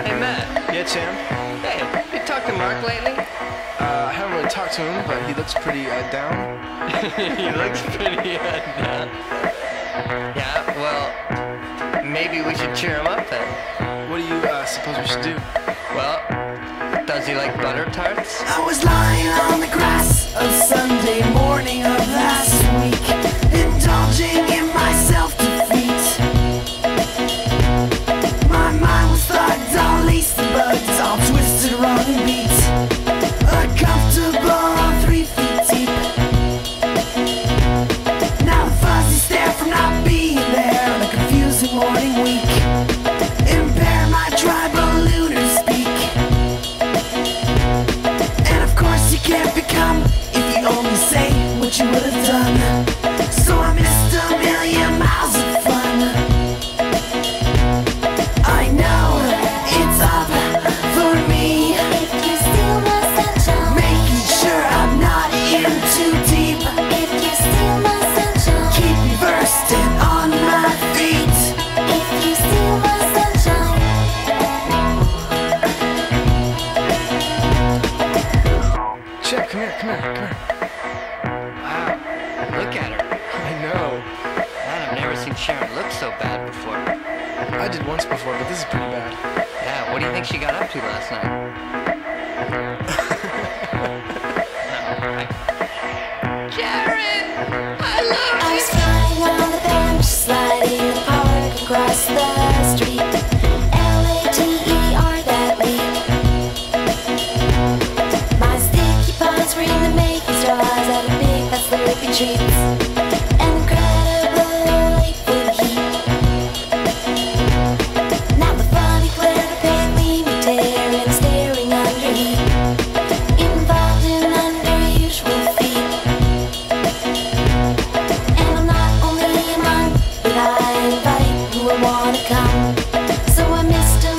Hey, Matt. Yeah, champ. Hey, you talked to Mark lately? I haven't really talked to him, but he looks pretty down. He looks pretty down. Yeah, well, maybe we should cheer him up then. What do you suppose we should do? Well, does he like butter tarts? I was lying on the grass of Sunday morning of last week, indulging in my self-defeat. My mind was thugged, all laced and bugged, all twisted, wrong and beat. Uncomfortable, 3 feet deep. Now the fuzzy stare from not being there on a confusing morning week impair my tribal lunar speak. And of course you can't become if you only say what you would have done. So I missed a million miles of fun. I know it's up for me, If you steal my sunshine, making sure I'm not in too deep. if you steal my sunshine, Keep me versed and on my feet. if you steal my sunshine, Chip, come here. Wow, look at her. I know. Man, I've never seen Sharon look so bad before. I did once before, but this is pretty bad. Yeah, what do you think she got up to last night? Sharon! I love I was flying on the bench, sliding in the park across the street. Later that week. My sticky paws were in the making straws out of big fat slurpy treats. Incredible liquid heat. Now the funny glare of pale gleaming tear and staring under heat, involved in unusual feet. And I'm not only a monk, but I invite who will wanna come. So I missed a